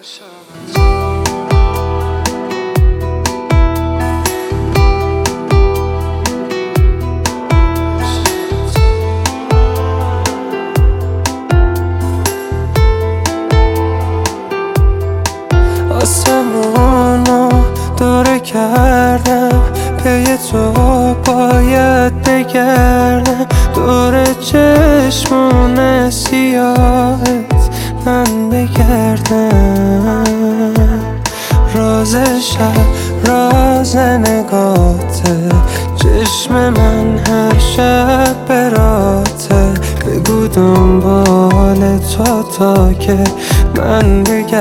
آسمونو دوره کردم، پی تو باید بگردم، دور چشمون سیاهت من بگردم. راز شب راز نگاته، چشم من هر شب براته، بگو دنبال تو تا که من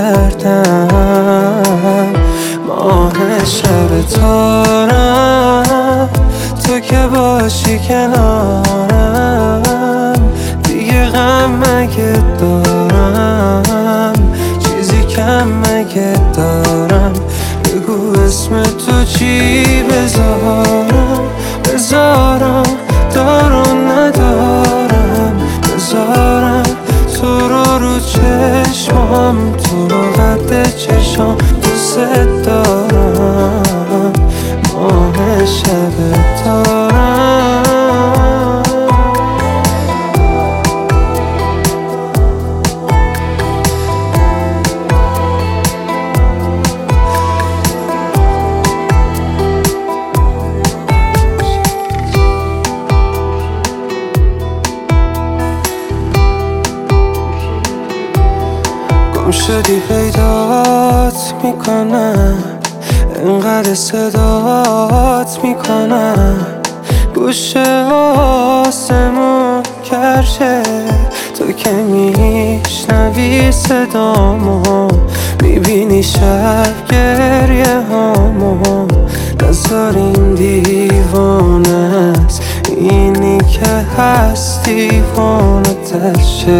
بگردم. ماه شب تارم، تو که باشی کنارم، دیگه غم مگه دارم، چیزی کم مگه دارم، بگو اسم تو چی بذارم، دارم ندارم، بذارم تو رو چشمام، تو رو قد چشام، دوست دارم. ماه شب تارم، گم شدی پیدات میکنم، انقدر صدات میکنم، گوشه آسمون کرشه، تو که میشنوی صدامو، میبینی شب گریه هامو، نذار این دیوانه است، اینی که هست دیوانه ترشه،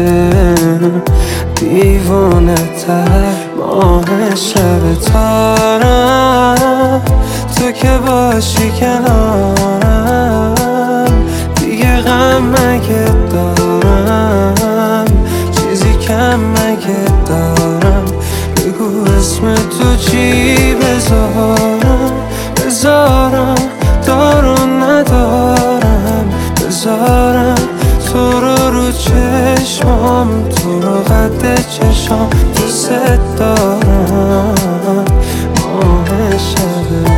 دیوانه تر. ماه شب تارم، تو که باشی کنارم، دیگه غم مگه دارم، چیزی کم مگه دارم، بگو اسم تو چی بذارم، دارم ندارم، بذارم تو رو چشمام، تو رو قد چشام، دوست دارم. ماه شب